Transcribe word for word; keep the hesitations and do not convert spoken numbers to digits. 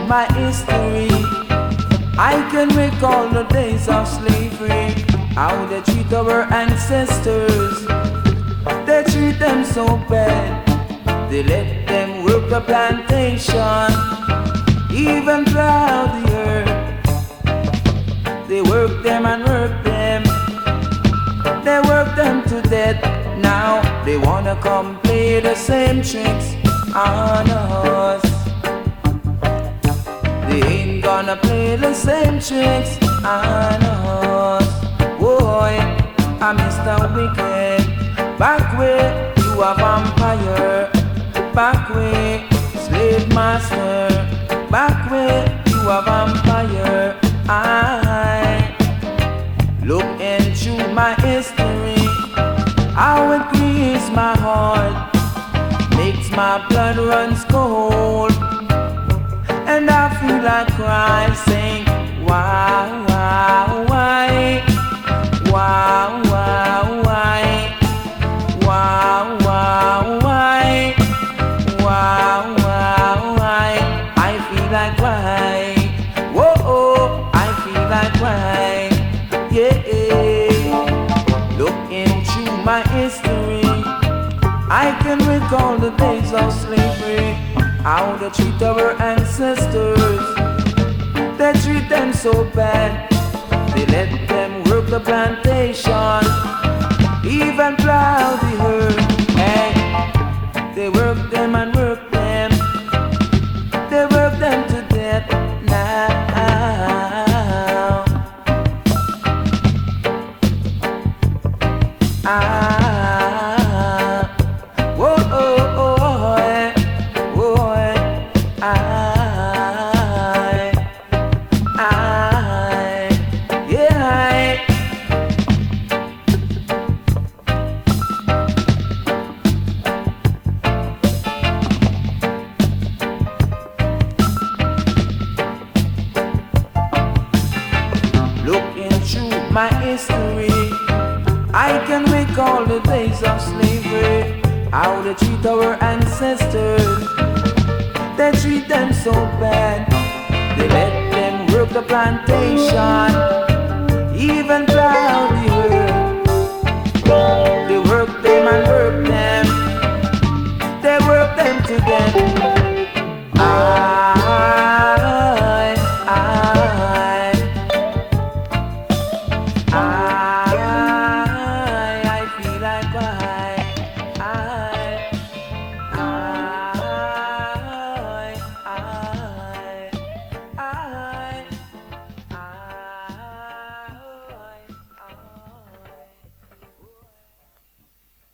my history, I can recall the days of slavery, how they treat our ancestors. They treat them so bad, they let them work the plantation, even plow the earth. They work them and work them, they work them to death. Now they wanna come play the same tricks on us. They ain't gonna play the same tricks on us. Boy, I'm Mister Wicked. Back where you a vampire, back where slave master, back where you a vampire. I look into my history, how it grieves my heart, makes my blood runs cold, and I feel like crying, saying, why, why, why, why, why, why, why, why, why, why, why, why, I feel like crying, whoa, oh, I feel like crying, yeah. Look into my history, I can recall the days of slavery, how they treat our ancestors. They treat them so bad, they let them work the plantation, even plow the earth. Hey, they work them and work them, they work them to death now. Ah, whoa, oh, oh, eh, oh, eh, I, I, yeah, I. Look into my history, I can recall the days of slavery, how they treat our ancestors. They treat them so bad, they let them work the plantation, even plow the earth. They work them and work them, they work them to death. Ah.